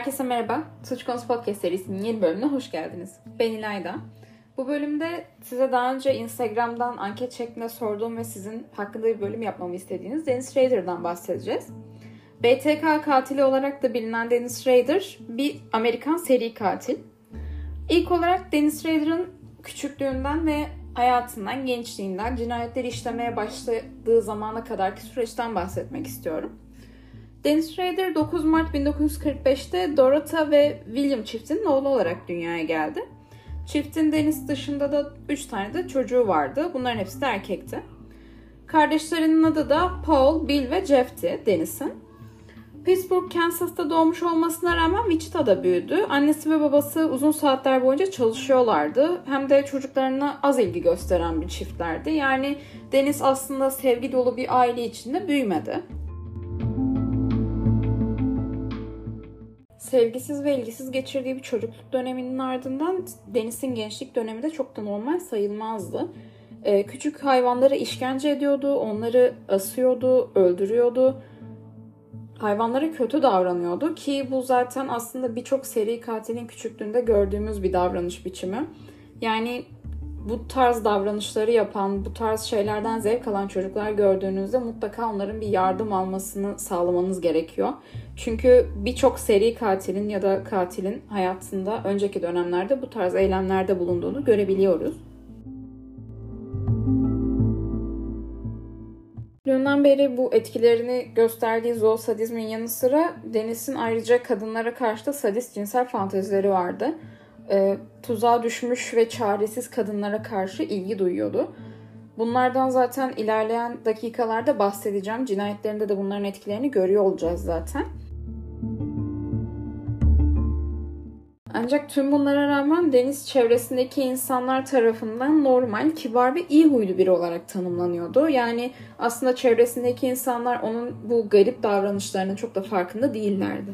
Herkese merhaba. Suç Konusu Podcast serisinin yeni bölümüne hoş geldiniz. Ben İlayda. Bu bölümde size daha önce Instagram'dan anket şeklinde sorduğum ve sizin hakkında bir bölüm yapmamı istediğiniz Dennis Rader'dan bahsedeceğiz. BTK katili olarak da bilinen Dennis Rader bir Amerikan seri katil. İlk olarak Dennis Rader'ın küçüklüğünden ve hayatından, gençliğinden, cinayetleri işlemeye başladığı zamana kadarki süreçten bahsetmek istiyorum. Dennis Rader 9 Mart 1945'te Dorotha ve William çiftinin oğlu olarak dünyaya geldi. Çiftin Dennis dışında da 3 tane de çocuğu vardı. Bunların hepsi de erkekti. Kardeşlerinin adı da Paul, Bill ve Jeff'ti Dennis'in. Pittsburgh, Kansas'ta doğmuş olmasına rağmen Wichita'da büyüdü. Annesi ve babası uzun saatler boyunca çalışıyorlardı. Hem de çocuklarına az ilgi gösteren bir çiftlerdi. Yani Dennis aslında sevgi dolu bir aile içinde büyümedi. Sevgisiz ve ilgisiz geçirdiği bir çocukluk döneminin ardından Dennis'in gençlik dönemi de çok da normal sayılmazdı. Küçük hayvanlara işkence ediyordu, onları asıyordu, öldürüyordu. Hayvanlara kötü davranıyordu ki bu zaten aslında birçok seri katilin küçüklüğünde gördüğümüz bir davranış biçimi. Yani bu tarz davranışları yapan, bu tarz şeylerden zevk alan çocuklar gördüğünüzde mutlaka onların bir yardım almasını sağlamanız gerekiyor. Çünkü birçok seri katilin ya da katilin hayatında önceki dönemlerde bu tarz eylemlerde bulunduğunu görebiliyoruz. Dünden beri bu etkilerini gösterdiği zoosadizmin yanı sıra Dennis'in ayrıca kadınlara karşı da sadist cinsel fantezileri vardı. Tuzağa düşmüş ve çaresiz kadınlara karşı ilgi duyuyordu. Bunlardan zaten ilerleyen dakikalarda bahsedeceğim. Cinayetlerinde de bunların etkilerini görüyor olacağız zaten. Ancak tüm bunlara rağmen Dennis çevresindeki insanlar tarafından normal, kibar ve iyi huylu biri olarak tanımlanıyordu. Yani aslında çevresindeki insanlar onun bu garip davranışlarının çok da farkında değillerdi.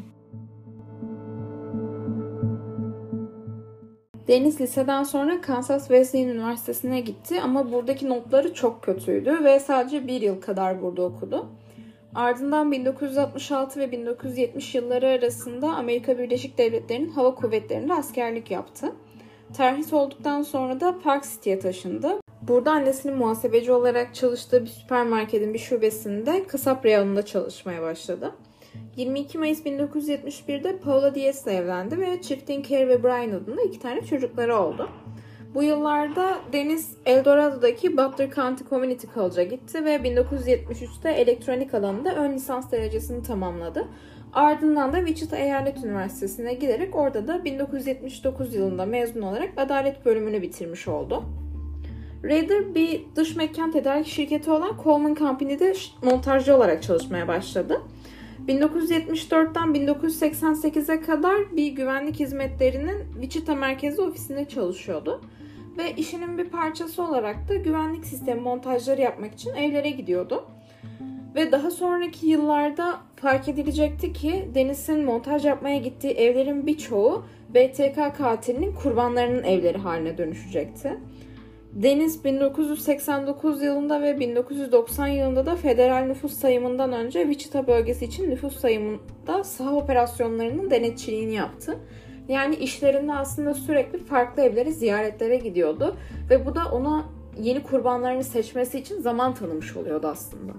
Dennis liseden sonra Kansas Wesleyan Üniversitesi'ne gitti ama buradaki notları çok kötüydü ve sadece bir yıl kadar burada okudu. Ardından 1966 ve 1970 yılları arasında Amerika Birleşik Devletleri'nin hava kuvvetlerinde askerlik yaptı. Terhis olduktan sonra da Park City'ye taşındı. Burada annesinin muhasebeci olarak çalıştığı bir süpermarketin bir şubesinde kasap reyonunda çalışmaya başladı. 22 Mayıs 1971'de Paula Diaz'le evlendi ve çiftin Carrie ve Brian adında 2 tane çocukları oldu. Bu yıllarda Dennis Eldorado'daki Butler County Community College'a gitti ve 1973'te elektronik alanında ön lisans derecesini tamamladı. Ardından da Wichita Eyalet Üniversitesi'ne giderek orada da 1979 yılında mezun olarak adalet bölümünü bitirmiş oldu. Rader bir dış mekan tedarik şirketi olan Coleman Company'de montajcı olarak çalışmaya başladı. 1974'ten 1988'e kadar bir güvenlik hizmetlerinin Wichita merkezi ofisinde çalışıyordu. Ve işinin bir parçası olarak da güvenlik sistemi montajları yapmak için evlere gidiyordu. Ve daha sonraki yıllarda fark edilecekti ki Dennis'in montaj yapmaya gittiği evlerin birçoğu BTK katilinin kurbanlarının evleri haline dönüşecekti. Dennis 1989 yılında ve 1990 yılında da federal nüfus sayımından önce Wichita bölgesi için nüfus sayımında saha operasyonlarının denetçiliğini yaptı. Yani işlerinde aslında sürekli farklı evlere ziyaretlere gidiyordu ve bu da ona yeni kurbanlarını seçmesi için zaman tanımış oluyordu aslında.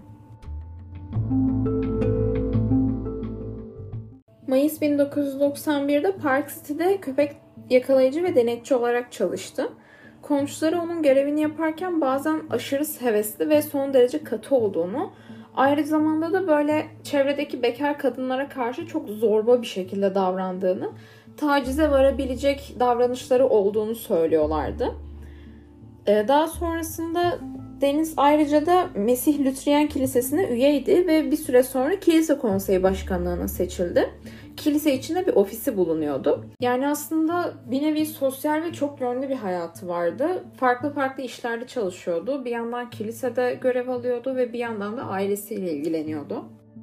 Mayıs 1991'de Park City'de köpek yakalayıcı ve denetçi olarak çalıştı. Komşuları onun görevini yaparken bazen aşırı hevesli ve son derece katı olduğunu, aynı zamanda da böyle çevredeki bekar kadınlara karşı çok zorba bir şekilde davrandığını, tacize varabilecek davranışları olduğunu söylüyorlardı. Daha sonrasında Dennis ayrıca da Mesih Lütriyen Kilisesi'ne üyeydi ve bir süre sonra kilise konseyi başkanlığına seçildi. Kilise içinde bir ofisi bulunuyordu. Yani aslında bir nevi sosyal ve çok yönlü bir hayatı vardı. Farklı farklı işlerde çalışıyordu. Bir yandan kilisede görev alıyordu ve bir yandan da ailesiyle ilgileniyordu.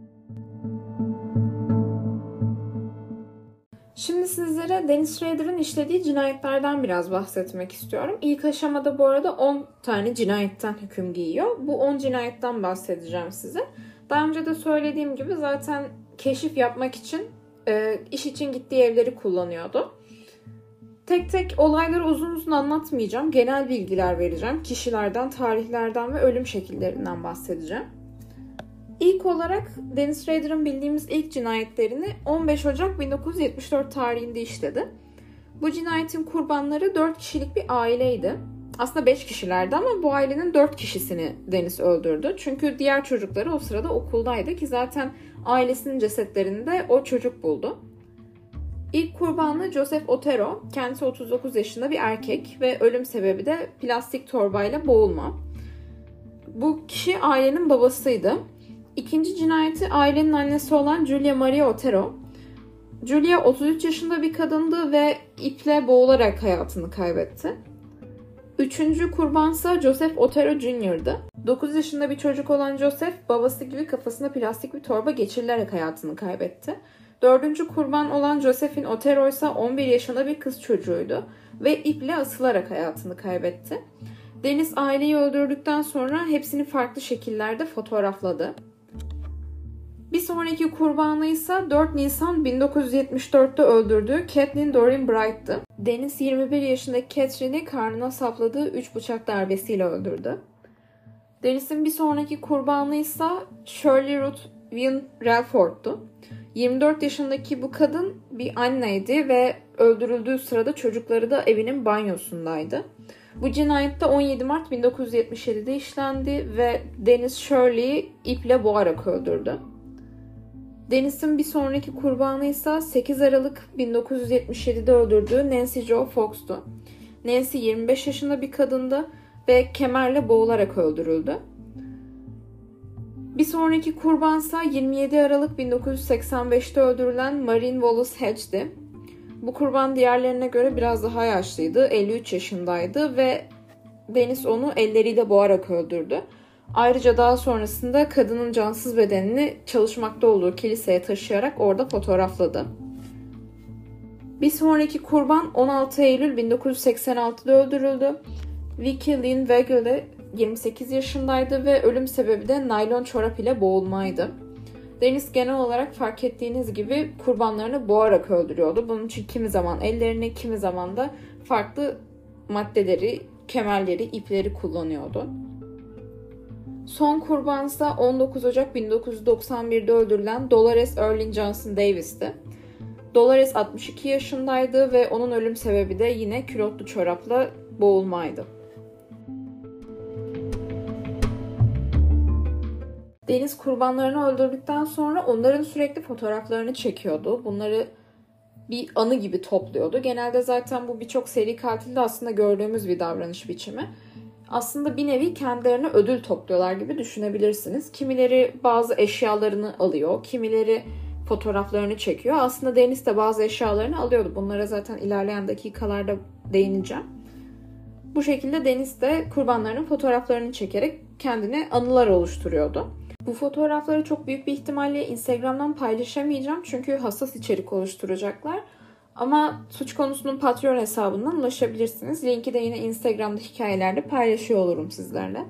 Şimdi sizlere Dennis Rader'ın işlediği cinayetlerden biraz bahsetmek istiyorum. İlk aşamada bu arada 10 tane cinayetten hüküm giyiyor. Bu 10 cinayetten bahsedeceğim size. Daha önce de söylediğim gibi zaten keşif yapmak için iş için gittiği evleri kullanıyordu. Tek tek olayları uzun uzun anlatmayacağım. Genel bilgiler vereceğim. Kişilerden, tarihlerden ve ölüm şekillerinden bahsedeceğim. İlk olarak Dennis Rader'ın bildiğimiz ilk cinayetlerini 15 Ocak 1974 tarihinde işledi. Bu cinayetin kurbanları 4 kişilik bir aileydi. Aslında 5 kişilerdi ama bu ailenin 4 kişisini Dennis öldürdü. Çünkü diğer çocukları o sırada okuldaydı ki zaten ailesinin cesetlerini de o çocuk buldu. İlk kurbanı Joseph Otero, kendisi 39 yaşında bir erkek ve ölüm sebebi de plastik torbayla boğulma. Bu kişi ailenin babasıydı. İkinci cinayeti ailenin annesi olan Julia Maria Otero. Julia 33 yaşında bir kadındı ve iple boğularak hayatını kaybetti. Üçüncü kurbansa Joseph Otero Jr.'dı. 9 yaşında bir çocuk olan Joseph, babası gibi kafasına plastik bir torba geçirilerek hayatını kaybetti. Dördüncü kurban olan Josephine Otero ise 11 yaşında bir kız çocuğuydu ve iple asılarak hayatını kaybetti. Dennis aileyi öldürdükten sonra hepsini farklı şekillerde fotoğrafladı. Bir sonraki kurbanı ise 4 Nisan 1974'te öldürdüğü Kathleen Doreen Bright'tı. Dennis 21 yaşındaki Catherine'i karnına sapladığı 3 bıçak darbesiyle öldürdü. Dennis'in bir sonraki kurbanı ise Shirley Ruth Wynn Relford'tu. 24 yaşındaki bu kadın bir anneydi ve öldürüldüğü sırada çocukları da evinin banyosundaydı. Bu cinayette 17 Mart 1977'de işlendi ve Dennis Shirley'i iple boğarak öldürdü. Dennis'in bir sonraki kurbanı ise 8 Aralık 1977'de öldürdüğü Nancy Jo Fox'tu. Nancy 25 yaşında bir kadındı ve kemerle boğularak öldürüldü. Bir sonraki kurbansa 27 Aralık 1985'te öldürülen Maureen Wallace Hedge'di. Bu kurban diğerlerine göre biraz daha yaşlıydı, 53 yaşındaydı ve Dennis onu elleriyle boğarak öldürdü. Ayrıca daha sonrasında kadının cansız bedenini çalışmakta olduğu kiliseye taşıyarak orada fotoğrafladı. Bir sonraki kurban 16 Eylül 1986'da öldürüldü. Vicky Lynn Weigel 28 yaşındaydı ve ölüm sebebi de naylon çorap ile boğulmaydı. Dennis genel olarak fark ettiğiniz gibi kurbanlarını boğarak öldürüyordu. Bunun için kimi zaman ellerini, kimi zaman da farklı maddeleri, kemerleri, ipleri kullanıyordu. Son kurbansa 19 Ocak 1991'de öldürülen Dolores Earlene Johnson Davis'ti. Dolores 62 yaşındaydı ve onun ölüm sebebi de yine külotlu çorapla boğulmaydı. Dennis kurbanlarını öldürdükten sonra onların sürekli fotoğraflarını çekiyordu. Bunları bir anı gibi topluyordu. Genelde zaten bu birçok seri katilde aslında gördüğümüz bir davranış biçimi. Aslında bir nevi kendilerine ödül topluyorlar gibi düşünebilirsiniz. Kimileri bazı eşyalarını alıyor, kimileri fotoğraflarını çekiyor. Aslında Dennis de bazı eşyalarını alıyordu. Bunlara zaten ilerleyen dakikalarda değineceğim. Bu şekilde Dennis de kurbanlarının fotoğraflarını çekerek kendine anılar oluşturuyordu. Bu fotoğrafları çok büyük bir ihtimalle Instagram'dan paylaşamayacağım çünkü hassas içerik oluşturacaklar. Ama Suç Konusu'nun Patreon hesabından ulaşabilirsiniz. Linki de yine Instagram'da hikayelerde paylaşıyor olurum sizlerle.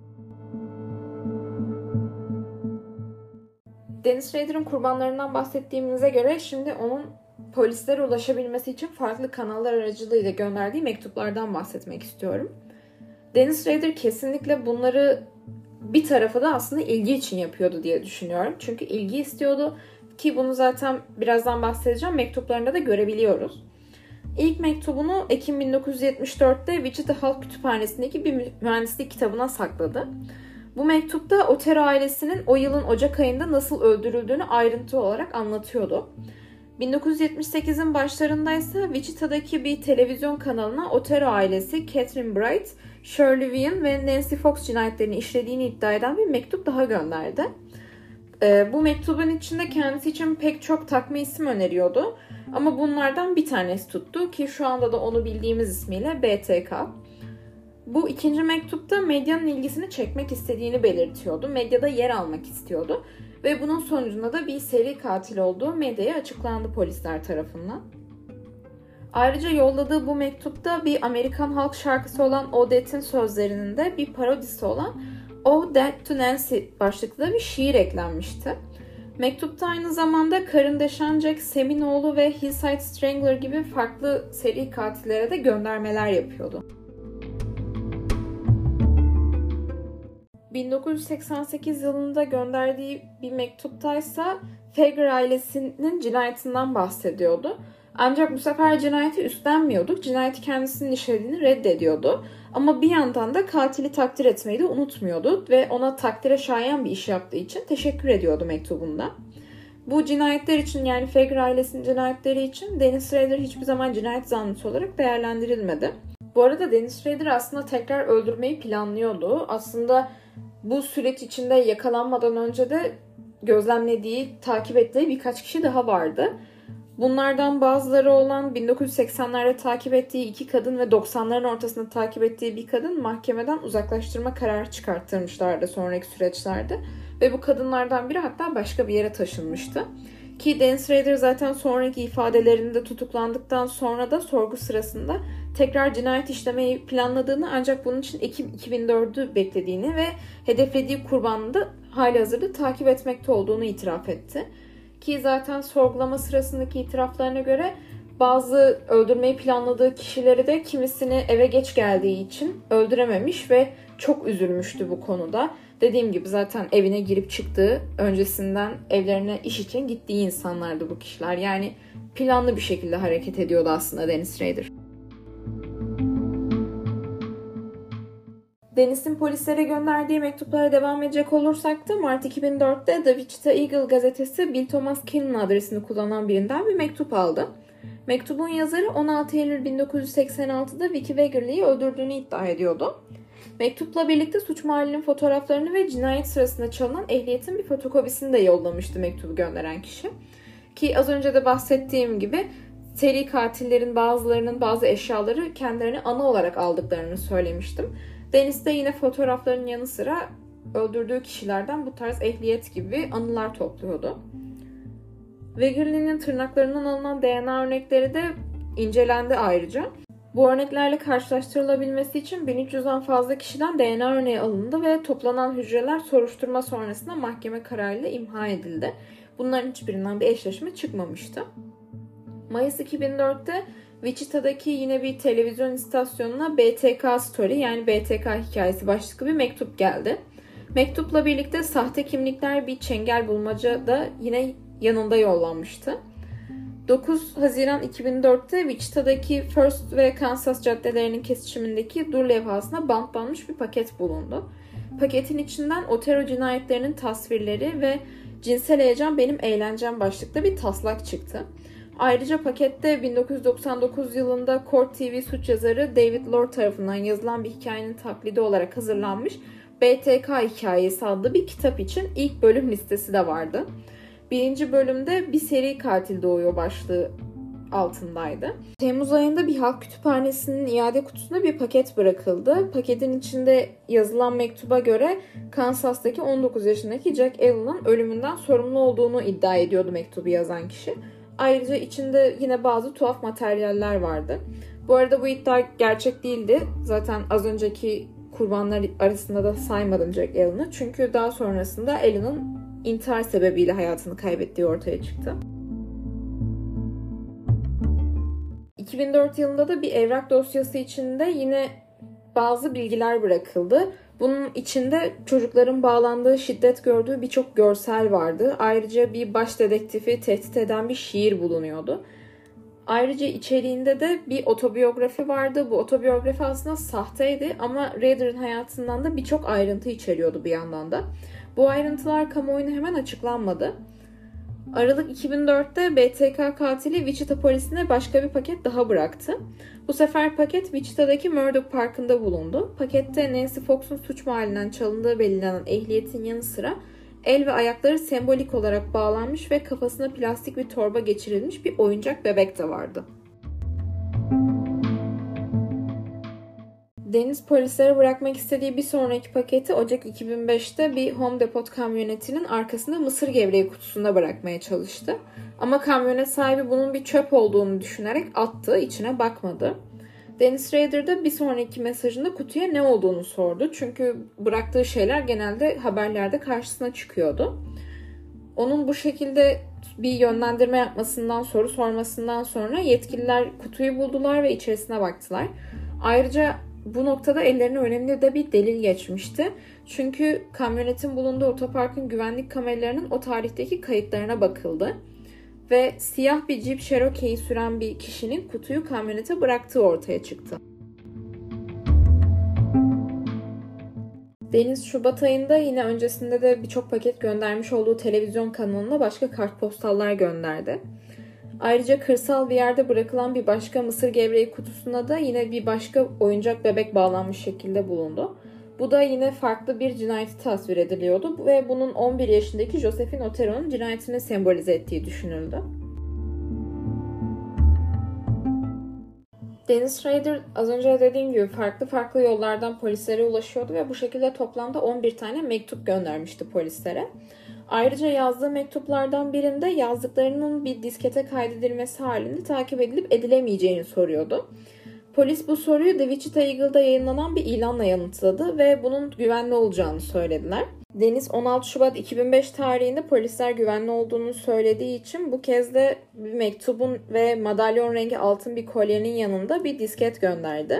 Dennis Rader'ın kurbanlarından bahsettiğimize göre şimdi onun polislere ulaşabilmesi için farklı kanallar aracılığıyla gönderdiği mektuplardan bahsetmek istiyorum. Dennis Rader kesinlikle bunları bir tarafa da aslında ilgi için yapıyordu diye düşünüyorum. Çünkü ilgi istiyordu ki bunu zaten birazdan bahsedeceğim. Mektuplarında da görebiliyoruz. İlk mektubunu Ekim 1974'te Wichita Halk Kütüphanesi'ndeki bir mühendislik kitabına sakladı. Bu mektupta Otero ailesinin o yılın Ocak ayında nasıl öldürüldüğünü ayrıntı olarak anlatıyordu. 1978'in başlarında ise Wichita'daki bir televizyon kanalına Otero ailesi Catherine Bright, Shirley Wynn ve Nancy Fox cinayetlerini işlediğini iddia eden bir mektup daha gönderdi. Bu mektubun içinde kendisi için pek çok takma isim öneriyordu. Ama bunlardan bir tanesi tuttu ki şu anda da onu bildiğimiz ismiyle BTK. Bu ikinci mektupta medyanın ilgisini çekmek istediğini belirtiyordu. Medyada yer almak istiyordu. Ve bunun sonucunda da bir seri katil olduğu medyaya açıklandı polisler tarafından. Ayrıca yolladığı bu mektupta bir Amerikan halk şarkısı olan Odette'in sözlerinin de bir parodisi olan Oh Death to Nancy başlıklı bir şiir eklenmişti. Mektupta aynı zamanda Karen Deşancek, Seminoğlu ve Hillside Strangler gibi farklı seri katillere de göndermeler yapıyordu. 1988 yılında gönderdiği bir mektuptaysa Fager ailesinin cinayetinden bahsediyordu. Ancak bu sefer cinayeti üstlenmiyordu. Cinayeti kendisinin işlediğini reddediyordu. Ama bir yandan da katili takdir etmeyi de unutmuyordu ve ona takdire şayan bir iş yaptığı için teşekkür ediyordu mektubunda. Bu cinayetler için, yani Fager ailesinin cinayetleri için Dennis Rader hiçbir zaman cinayet zanlısı olarak değerlendirilmedi. Bu arada Dennis Rader aslında tekrar öldürmeyi planlıyordu. Aslında bu süreç içinde yakalanmadan önce de gözlemlediği, takip ettiği birkaç kişi daha vardı. Bunlardan bazıları olan 1980'lerde takip ettiği 2 kadın ve 90'ların ortasında takip ettiği bir kadın mahkemeden uzaklaştırma kararı çıkarttırmışlardı sonraki süreçlerde. Ve bu kadınlardan biri hatta başka bir yere taşınmıştı. Ki Dennis Rader zaten sonraki ifadelerinde tutuklandıktan sonra da sorgu sırasında tekrar cinayet işlemeyi planladığını, ancak bunun için Ekim 2004'ü beklediğini ve hedeflediği kurbanını da halihazırda takip etmekte olduğunu itiraf etti. Ki zaten sorgulama sırasındaki itiraflarına göre bazı öldürmeyi planladığı kişileri de kimisini eve geç geldiği için öldürememiş ve çok üzülmüştü bu konuda. Dediğim gibi zaten evine girip çıktığı, öncesinden evlerine iş için gittiği insanlardı bu kişiler. Yani planlı bir şekilde hareket ediyordu aslında Dennis Rader. Dennis'in polislere gönderdiği mektuplara devam edecek olursak da Mart 2004'te The Wichita Eagle gazetesi Bill Thomas Keenan adresini kullanan birinden bir mektup aldı. Mektubun yazarı 16 Eylül 1986'da Vicky Wegerle'yi öldürdüğünü iddia ediyordu. Mektupla birlikte suç mahallinin fotoğraflarını ve cinayet sırasında çalınan ehliyetin bir fotokopisini de yollamıştı mektubu gönderen kişi. Ki az önce de bahsettiğim gibi seri katillerin bazılarının bazı eşyaları kendilerine ana olarak aldıklarını söylemiştim. Dennis de yine fotoğrafların yanı sıra öldürdüğü kişilerden bu tarz ehliyet gibi anılar topluyordu. Wegerle'nin tırnaklarından alınan DNA örnekleri de incelendi ayrıca. Bu örneklerle karşılaştırılabilmesi için 1300'den fazla kişiden DNA örneği alındı ve toplanan hücreler soruşturma sonrasında mahkeme kararıyla imha edildi. Bunların hiçbirinden bir eşleşme çıkmamıştı. Mayıs 2004'te Wichita'daki yine bir televizyon istasyonuna BTK Story, yani BTK hikayesi başlıklı bir mektup geldi. Mektupla birlikte sahte kimlikler, bir çengel bulmaca da yine yanında yollanmıştı. 9 Haziran 2004'te Wichita'daki First ve Kansas caddelerinin kesişimindeki dur levhasına bantlanmış bir paket bulundu. Paketin içinden Otero cinayetlerinin tasvirleri ve cinsel heyecan benim eğlencem başlıklı bir taslak çıktı. Ayrıca pakette 1999 yılında Court TV suç yazarı David Lord tarafından yazılan bir hikayenin taklidi olarak hazırlanmış BTK Hikayesi adlı bir kitap için ilk bölüm listesi de vardı. Birinci bölümde bir seri katil doğuyor başlığı altındaydı. Temmuz ayında bir halk kütüphanesinin iade kutusuna bir paket bırakıldı. Paketin içinde yazılan mektuba göre Kansas'taki 19 yaşındaki Jack Allen'ın ölümünden sorumlu olduğunu iddia ediyordu mektubu yazan kişi. Ayrıca içinde yine bazı tuhaf materyaller vardı. Bu arada bu iddia gerçek değildi. Zaten az önceki kurbanlar arasında da saymadım Jack Allen'ı. Çünkü daha sonrasında Allen'ın intihar sebebiyle hayatını kaybettiği ortaya çıktı. 2004 yılında da bir evrak dosyası içinde yine bazı bilgiler bırakıldı. Bunun içinde çocukların bağlandığı, şiddet gördüğü birçok görsel vardı. Ayrıca bir baş dedektifi tehdit eden bir şiir bulunuyordu. Ayrıca içeriğinde de bir otobiyografi vardı. Bu otobiyografi aslında sahteydi ama Rader'ın hayatından da birçok ayrıntı içeriyordu bir yandan da. Bu ayrıntılar kamuoyuna hemen açıklanmadı. Aralık 2004'te BTK katili Wichita polisine başka bir paket daha bıraktı. Bu sefer paket Wichita'daki Murdoch Parkı'nda bulundu. Pakette Nancy Fox'un suç mahallinden çalındığı belirlenen ehliyetin yanı sıra el ve ayakları sembolik olarak bağlanmış ve kafasına plastik bir torba geçirilmiş bir oyuncak bebek de vardı. Dennis polislere bırakmak istediği bir sonraki paketi Ocak 2005'te bir Home Depot kamyonetinin arkasında mısır gevreği kutusunda bırakmaya çalıştı. Ama kamyonet sahibi bunun bir çöp olduğunu düşünerek attı, içine bakmadı. Dennis Rader da bir sonraki mesajında kutuya ne olduğunu sordu. Çünkü bıraktığı şeyler genelde haberlerde karşısına çıkıyordu. Onun bu şekilde bir yönlendirme yapmasından, soru sormasından sonra yetkililer kutuyu buldular ve içerisine baktılar. Ayrıca bu noktada ellerine önemli de bir delil geçmişti. Çünkü kamyonetin bulunduğu otoparkın güvenlik kameralarının o tarihteki kayıtlarına bakıldı. Ve siyah bir Jeep Cherokee'yi süren bir kişinin kutuyu kamyonete bıraktığı ortaya çıktı. Deniz Şubat ayında yine öncesinde de birçok paket göndermiş olduğu televizyon kanalına başka kartpostallar gönderdi. Ayrıca kırsal bir yerde bırakılan bir başka mısır gevreği kutusuna da yine bir başka oyuncak bebek bağlanmış şekilde bulundu. Bu da yine farklı bir cinayeti tasvir ediliyordu ve bunun 11 yaşındaki Josephine Otero'nun cinayetini sembolize ettiği düşünüldü. Dennis Rader az önce dediğim gibi farklı yollardan polislere ulaşıyordu ve bu şekilde toplamda 11 tane mektup göndermişti polislere. Ayrıca yazdığı mektuplardan birinde yazdıklarının bir diskete kaydedilmesi halinde takip edilip edilemeyeceğini soruyordu. Polis bu soruyu The Wichita Eagle'da yayınlanan bir ilanla yanıtladı ve bunun güvenli olacağını söylediler. Deniz 16 Şubat 2005 tarihinde polisler güvenli olduğunu söylediği için bu kez de bir mektubun ve madalyon rengi altın bir kolyenin yanında bir disket gönderdi.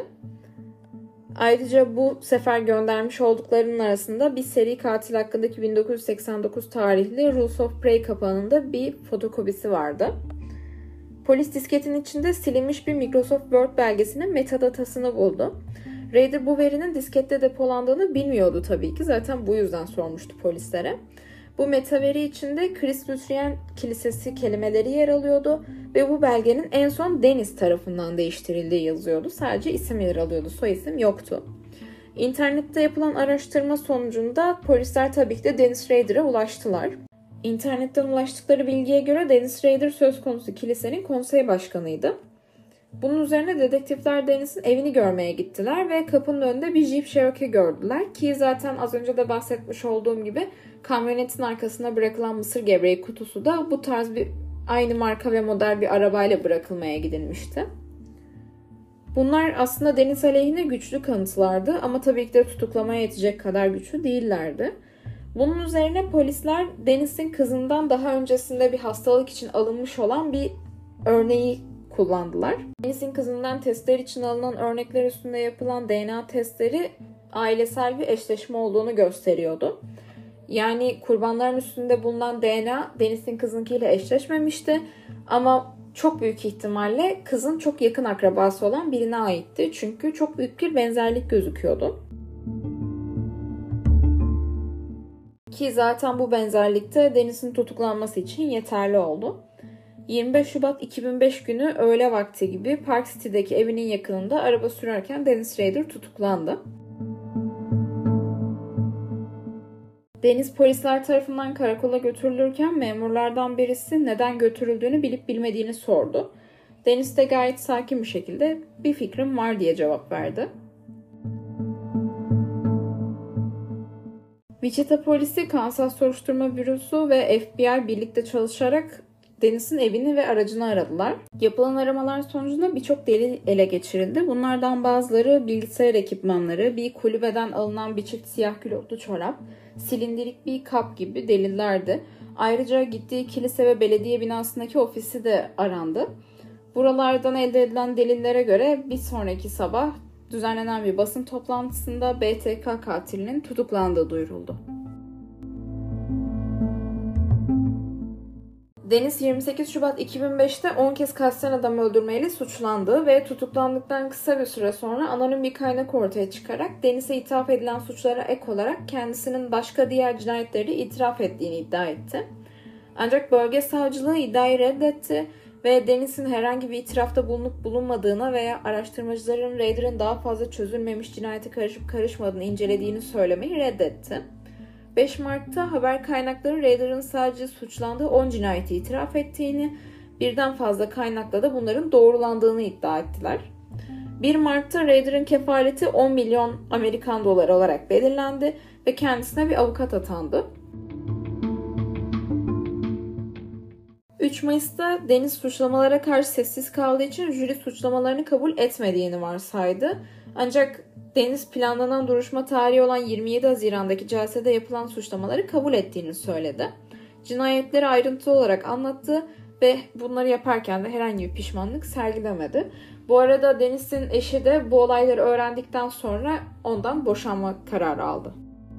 Ayrıca bu sefer göndermiş olduklarının arasında bir seri katil hakkındaki 1989 tarihli Rules of Prey kapağında bir fotokopisi vardı. Polis disketin içinde silinmiş bir Microsoft Word belgesinin metadatasını buldu. Rader bu verinin diskette depolandığını bilmiyordu tabii ki. Zaten bu yüzden sormuştu polislere. Bu metaveri içinde Chris Lutheran Kilisesi kelimeleri yer alıyordu ve bu belgenin en son Dennis tarafından değiştirildiği yazıyordu. Sadece isim yer alıyordu, soyisim yoktu. İnternette yapılan araştırma sonucunda polisler tabii ki de Dennis Rader'a ulaştılar. İnternetten ulaştıkları bilgiye göre Dennis Rader söz konusu kilisenin konsey başkanıydı. Bunun üzerine dedektifler Dennis'in evini görmeye gittiler ve kapının önünde bir Jeep Cherokee gördüler ki zaten az önce de bahsetmiş olduğum gibi kamyonetin arkasına bırakılan mısır gevreği kutusu da bu tarz bir aynı marka ve model bir arabayla bırakılmaya gidilmişti. Bunlar aslında Dennis aleyhine güçlü kanıtlardı ama tabii ki de tutuklamaya yetecek kadar güçlü değillerdi. Bunun üzerine polisler Dennis'in kızından daha öncesinde bir hastalık için alınmış olan bir örneği kullandılar. Dennis'in kızından testler için alınan örnekler üstünde yapılan DNA testleri ailesel bir eşleşme olduğunu gösteriyordu. Yani kurbanların üstünde bulunan DNA Dennis'in kızınkiyle eşleşmemişti ama çok büyük ihtimalle kızın çok yakın akrabası olan birine aitti. Çünkü çok büyük bir benzerlik gözüküyordu. Ki zaten bu benzerlikte Dennis'in tutuklanması için yeterli oldu. 25 Şubat 2005 günü öğle vakti gibi Park City'deki evinin yakınında araba sürerken Dennis Rader tutuklandı. Dennis polisler tarafından karakola götürülürken memurlardan birisi neden götürüldüğünü bilip bilmediğini sordu. Dennis de gayet sakin bir şekilde bir fikrim var diye cevap verdi. Wichita polisi, Kansas Soruşturma Bürosu ve FBI birlikte çalışarak Dennis'in evini ve aracını aradılar. Yapılan aramalar sonucunda birçok delil ele geçirildi. Bunlardan bazıları bilgisayar ekipmanları, bir kulübeden alınan bir çift siyah külotlu çorap, silindirik bir kap gibi delillerdi. Ayrıca gittiği kilise ve belediye binasındaki ofisi de arandı. Buralardan elde edilen delillere göre bir sonraki sabah düzenlenen bir basın toplantısında BTK katilinin tutuklandığı duyuruldu. Dennis 28 Şubat 2005'te 10 kez kasten adam öldürmeyle suçlandı ve tutuklandıktan kısa bir süre sonra anonim bir kaynak ortaya çıkarak Dennis'e ithaf edilen suçlara ek olarak kendisinin başka diğer cinayetleri itiraf ettiğini iddia etti. Ancak bölge savcılığı iddiayı reddetti ve Dennis'in herhangi bir itirafta bulunup bulunmadığına veya araştırmacıların Rader'ın daha fazla çözülmemiş cinayete karışıp karışmadığını incelediğini söylemeyi reddetti. 5 Mart'ta haber kaynakları Rader'ın sadece suçlandığı 10 cinayeti itiraf ettiğini, birden fazla kaynakla da bunların doğrulandığını iddia ettiler. 1 Mart'ta Rader'ın kefaleti 10 milyon Amerikan doları olarak belirlendi ve kendisine bir avukat atandı. 3 Mayıs'ta Dennis suçlamalara karşı sessiz kaldığı için jüri suçlamalarını kabul etmediğini varsaydı. Ancak Dennis planlanan duruşma tarihi olan 27 Haziran'daki celsede yapılan suçlamaları kabul ettiğini söyledi. cinayetleri ayrıntılı olarak anlattı ve bunları yaparken de herhangi bir pişmanlık sergilemedi. Bu arada Dennis'in eşi de bu olayları öğrendikten sonra ondan boşanma kararı aldı.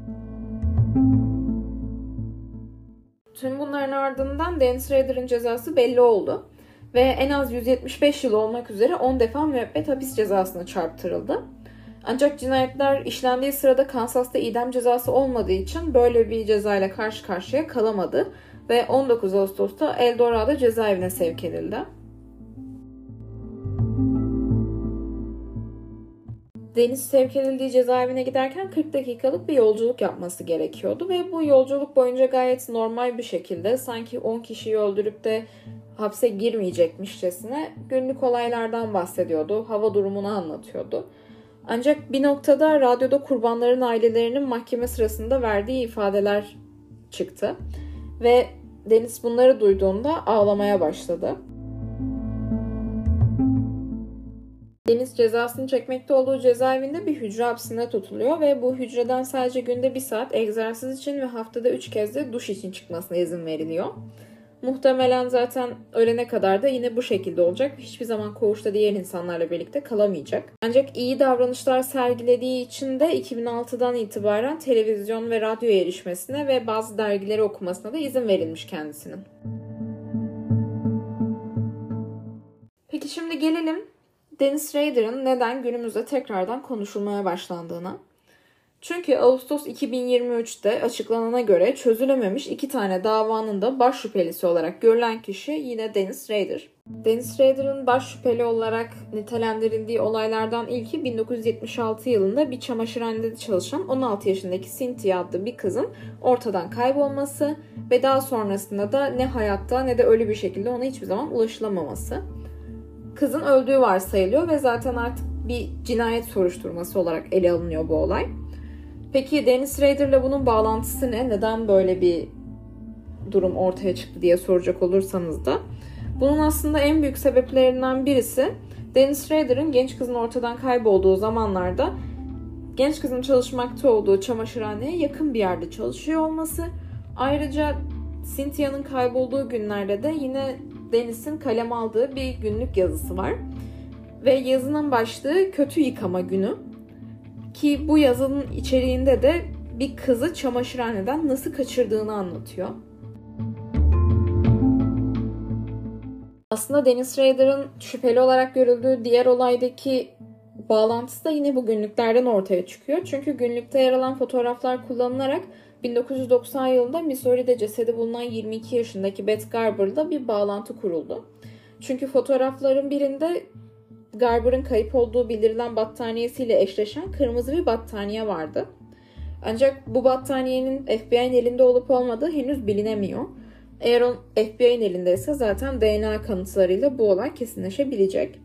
Tüm bunların ardından Dennis Rader'ın cezası belli oldu ve en az 175 yıl olmak üzere 10 defa müebbet hapis cezasına çarptırıldı. Ancak cinayetler işlendiği sırada Kansas'ta idam cezası olmadığı için böyle bir cezayla karşı karşıya kalamadı ve 19 Ağustos'ta El Dorado cezaevine sevk edildi. Dennis sevk edildiği cezaevine giderken 40 dakikalık bir yolculuk yapması gerekiyordu ve bu yolculuk boyunca gayet normal bir şekilde sanki 10 kişiyi öldürüp de hapse girmeyecekmişçesine günlük olaylardan bahsediyordu, hava durumunu anlatıyordu. Ancak bir noktada radyoda kurbanların ailelerinin mahkeme sırasında verdiği ifadeler çıktı ve Dennis bunları duyduğunda ağlamaya başladı. Dennis cezasını çekmekte olduğu cezaevinde bir hücre hapsinde tutuluyor ve bu hücreden sadece günde 1 saat egzersiz için ve haftada 3 kez de duş için çıkmasına izin veriliyor. Muhtemelen zaten ölene kadar da yine bu şekilde olacak. Hiçbir zaman koğuşta diğer insanlarla birlikte kalamayacak. Ancak iyi davranışlar sergilediği için de 2006'dan itibaren televizyon ve radyo erişmesine ve bazı dergileri okumasına da izin verilmiş kendisinin. Peki şimdi gelelim Dennis Rader'ın neden günümüzde tekrardan konuşulmaya başlandığına. Çünkü Ağustos 2023'te açıklanana göre çözülememiş 2 tane davanın da baş şüphelisi olarak görülen kişi yine Dennis Rader. Dennis Rader'ın baş şüpheli olarak nitelendirildiği olaylardan ilki 1976 yılında bir çamaşırhanede çalışan 16 yaşındaki Cynthia adlı bir kızın ortadan kaybolması ve daha sonrasında da ne hayatta ne de ölü bir şekilde ona hiçbir zaman ulaşılamaması. Kızın öldüğü varsayılıyor ve zaten artık bir cinayet soruşturması olarak ele alınıyor bu olay. Peki Dennis Rader'la bunun bağlantısı ne? Neden böyle bir durum ortaya çıktı diye soracak olursanız da. Bunun aslında en büyük sebeplerinden birisi Dennis Rader'ın genç kızın ortadan kaybolduğu zamanlarda genç kızın çalışmakta olduğu çamaşırhaneye yakın bir yerde çalışıyor olması. Ayrıca Cynthia'nın kaybolduğu günlerde de yine Dennis'in kaleme aldığı bir günlük yazısı var. Ve yazının başlığı kötü yıkama günü. Ki bu yazının içeriğinde de bir kızı çamaşırhaneden nasıl kaçırdığını anlatıyor. Aslında Dennis Rader'ın şüpheli olarak görüldüğü diğer olaydaki bağlantısı da yine bu günlüklerden ortaya çıkıyor. Çünkü günlükte yer alan fotoğraflar kullanılarak 1990 yılında Missouri'de cesedi bulunan 22 yaşındaki Beth Garber'la bir bağlantı kuruldu. Çünkü fotoğrafların birinde Garber'ın kayıp olduğu bildirilen battaniyesiyle eşleşen kırmızı bir battaniye vardı. Ancak bu battaniyenin FBI'nin elinde olup olmadığı henüz bilinemiyor. Eğer o FBI'nin elindeyse zaten DNA kanıtlarıyla bu olay kesinleşebilecek.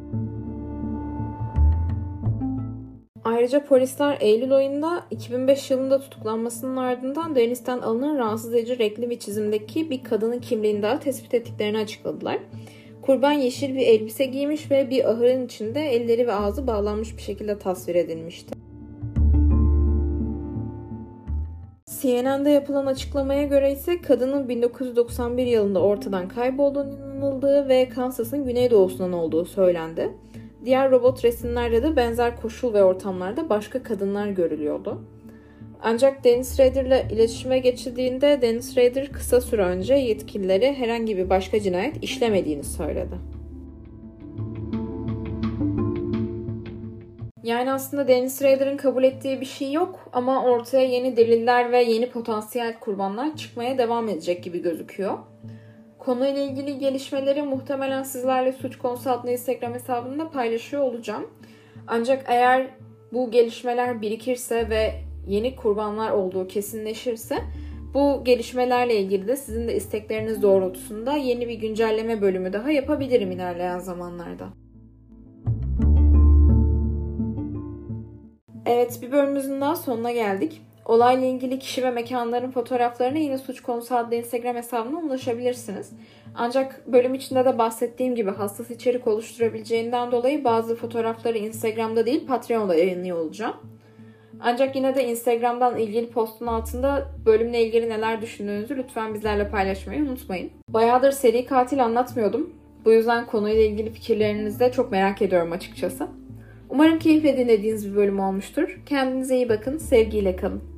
Ayrıca polisler Eylül ayında 2005 yılında tutuklanmasının ardından Dennis'ten alınan rahatsız edici renkli bir çizimdeki bir kadının kimliğini daha tespit ettiklerini açıkladılar. Kurban yeşil bir elbise giymiş ve bir ahırın içinde elleri ve ağzı bağlanmış bir şekilde tasvir edilmişti. CNN'de yapılan açıklamaya göre ise kadının 1991 yılında ortadan kaybolduğunu inanıldığı ve Kansas'ın güneydoğusundan olduğu söylendi. Diğer robot resimlerde de benzer koşul ve ortamlarda başka kadınlar görülüyordu. Ancak Dennis Rader'la iletişime geçildiğinde Dennis Rader kısa süre önce yetkililere herhangi bir başka cinayet işlemediğini söyledi. Yani aslında Dennis Rader'ın kabul ettiği bir şey yok ama ortaya yeni deliller ve yeni potansiyel kurbanlar çıkmaya devam edecek gibi gözüküyor. Konuyla ilgili gelişmeleri muhtemelen sizlerle Suç Konusu adlı Instagram hesabında paylaşıyor olacağım. Ancak eğer bu gelişmeler birikirse ve yeni kurbanlar olduğu kesinleşirse bu gelişmelerle ilgili de sizin de istekleriniz doğrultusunda yeni bir güncelleme bölümü daha yapabilirim ilerleyen zamanlarda. Evet, bir bölümümüzün daha sonuna geldik. Olayla ilgili kişi ve mekanların fotoğraflarına yine Suç Konusu adlı Instagram hesabına ulaşabilirsiniz. Ancak bölüm içinde de bahsettiğim gibi hassas içerik oluşturabileceğinden dolayı bazı fotoğrafları Instagram'da değil Patreon'da yayınlıyor olacağım. Ancak yine de Instagram'dan ilgili postun altında bölümle ilgili neler düşündüğünüzü lütfen bizlerle paylaşmayı unutmayın. Bayağıdır seri katil anlatmıyordum. Bu yüzden konuyla ilgili fikirlerinizi de çok merak ediyorum açıkçası. Umarım keyifle dinlediğiniz bir bölüm olmuştur. Kendinize iyi bakın, sevgiyle kalın.